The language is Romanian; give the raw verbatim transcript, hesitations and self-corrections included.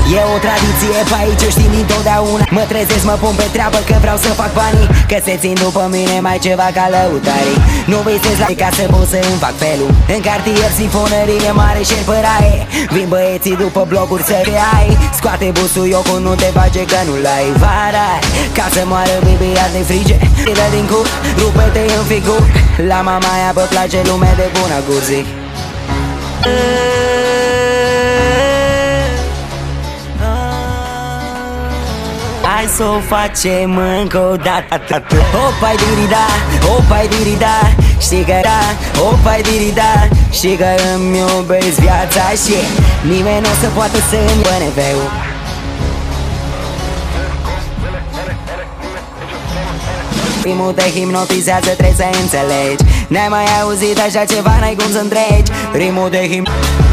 E o tradiție pe aici, o știm dintotdeauna. Mă trezesc, mă pun pe treabă că vreau să fac banii, că se țin după mine mai ceva ca lăutarii. Nu visez la ca să pot să îmi fac felul. În cartier sinfonărie mare și păraie. Vin băieții după blocuri să te ai. Scoate busuiocul, nu te face că nu l-ai. Vara, ca să moară bibia de frige. Tira din cur, rupe-te în figur. La mama aia bă place lume de bună gurzi. Hai să o facem încă o dată. Opa-i dirida, opa-i dirida. Știi că da, opa-i dirida. Știi că îmi iubesc viața și nimeni nu o să poată să-mi bă neveu. Rimul te hipnotizează, trebuie să înțelegi. N-ai mai auzit așa ceva, n-ai cum să întregi. Rimul te hipnotizează.